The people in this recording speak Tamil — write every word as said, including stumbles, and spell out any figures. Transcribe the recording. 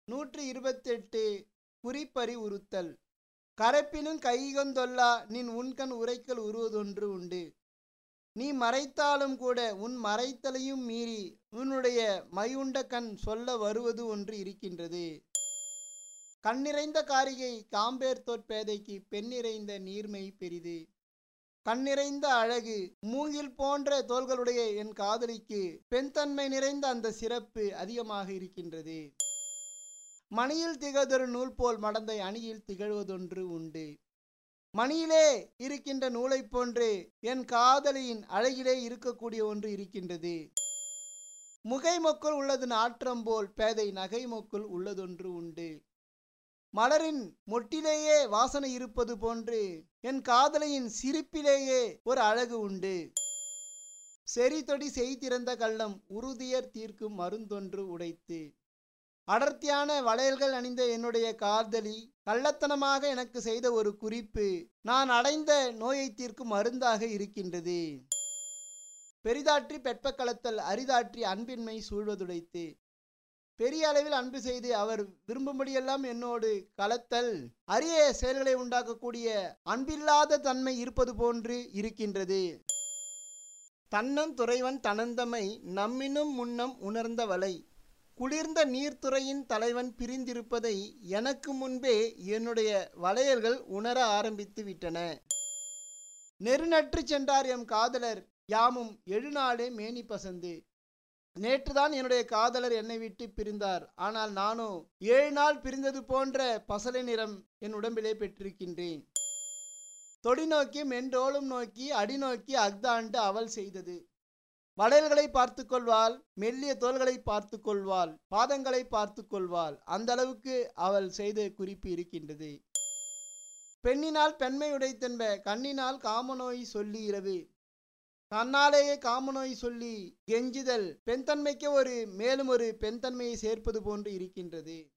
நூற்றி இருபத்தெட்டு குறிப்பறி உறுத்தல். கரப்பினும் கைகொந்தொல்லா நின் உண்கண் உரைக்கல் உருவதொன்று உண்டு. நீ மறைத்தாலும் கூட உன் மறைத்தலையும் மீறி உன்னுடைய மையுண்ட கண் சொல்ல வருவது ஒன்று இருக்கின்றது. கண்ணிறைந்த காரிகை காம்பேர்தோற் பேதைக்கு பெண்ணிறைந்த நீர்மை பெரிது. கண்ணிறைந்த அழகு மூங்கில் போன்ற தோள்களுடைய என் காதலிக்கு பெண்தன்மை நிறைந்த அந்த சிறப்பு அதிகமாக இருக்கின்றது. மணியில் திகழ்தொரு நூல் போல் மடந்தை அணியில் திகழ்வதொன்று உண்டு. மணியிலே இருக்கின்ற நூலை போன்று என் காதலியின் அழகிலே இருக்கக்கூடிய ஒன்று இருக்கின்றது. முகை மொக்குள் உள்ளது நாற்றம் போல் பேதை நகை மொக்குள் உள்ளதொன்று உண்டு. மலரின் மொட்டிலேயே வாசனை இருப்பது போன்று என் காதலியின் சிரிப்பிலேயே ஒரு அழகு உண்டு. செறிதொடி செய்திறந்த கள்ளம் உறுதியர் தீர்க்கும் மருந்தொன்று உடைத்து. அடர்த்தியான வளையல்கள் அணிந்த என்னுடைய காதலி கள்ளத்தனமாக எனக்கு செய்த ஒரு குறிப்பு நான் அடைந்த நோயை தீர்க்கும் மருந்தாக இருக்கின்றது. பெரிதாற்றி பெற்ப கலத்தல் அரிதாற்றி அன்பின்மை சூழ்வதுடைத்து. பெரிய அளவில் அன்பு செய்து அவர் விரும்பும்படியெல்லாம் என்னோடு கலத்தல் அரிய செயல்களை உண்டாக்கக்கூடிய அன்பில்லாத தன்மை இருப்பது போன்று இருக்கின்றது. தன்னம் துறைவன் தனந்தமை நம்மினும் முன்னம் உணர்ந்தவளை. குளிர்ந்த நீர்த்துறையின் தலைவன் பிரிந்திருப்பதை எனக்கு முன்பே என்னுடைய வளையல்கள் உணர ஆரம்பித்து விட்டன. நெருநற்று சென்றார் எம் காதலர் யாமும் எழுநாளே மேனி பசந்து. நேற்றுதான் என்னுடைய காதலர் என்னை விட்டு பிரிந்தார். ஆனால் நானோ ஏழு நாள் பிரிந்தது போன்ற பசலை நிறம் என் உடம்பிலே பெற்றிருக்கின்றேன். தொடி நோக்கி மென்றோளும் நோக்கி அடி நோக்கி அக்தாண்டு அவள் செய்தது. வளையல்களை பார்த்து கொள்வாள், மெல்லிய தோள்களை பார்த்து கொள்வாள், பாதங்களை பார்த்து கொள்வாள். அந்த அளவுக்கு அவள் செய்த குறிப்பு இருக்கின்றது. பெண்ணினால் பெண்மை உடைத்தென்ப கண்ணினால் காமநோய் சொல்லி இரவு. தன்னாலேயே காமநோய் சொல்லி கெஞ்சுதல் பெண்தன்மைக்கு ஒரு மேலும் ஒரு பெண்தன்மையை சேர்ப்பது போன்று இருக்கின்றது.